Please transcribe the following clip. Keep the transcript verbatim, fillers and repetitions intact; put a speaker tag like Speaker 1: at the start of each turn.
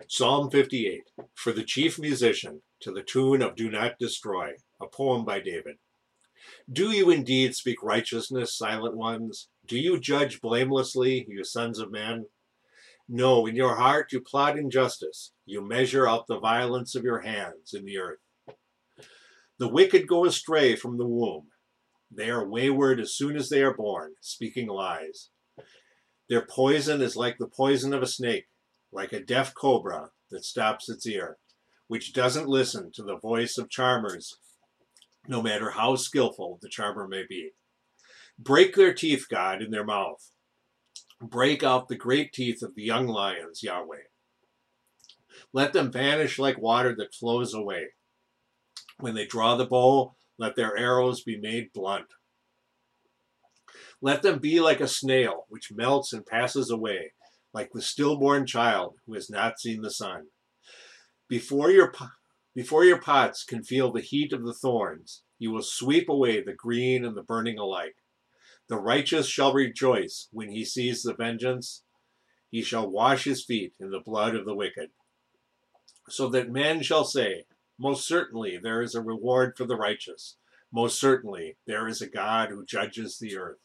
Speaker 1: Psalm fifty-eight, for the chief musician, to the tune of Do Not Destroy, a poem by David. Do you indeed speak righteousness, silent ones? Do you judge blamelessly, you sons of men? No, in your heart you plot injustice. You measure out the violence of your hands in the earth. The wicked go astray from the womb. They are wayward as soon as they are born, speaking lies. Their poison is like the poison of a snake, like a deaf cobra that stops its ear, which doesn't listen to the voice of charmers, no matter how skillful the charmer may be. Break their teeth, God, in their mouth. Break out the great teeth of the young lions, Yahweh. Let them vanish like water that flows away. When they draw the bow, let their arrows be made blunt. Let them be like a snail, which melts and passes away, like the stillborn child who has not seen the sun. Before your, before your pots can feel the heat of the thorns, you will sweep away the green and the burning alike. The righteous shall rejoice when he sees the vengeance. He shall wash his feet in the blood of the wicked. So that men shall say, most certainly there is a reward for the righteous. Most certainly there is a God who judges the earth.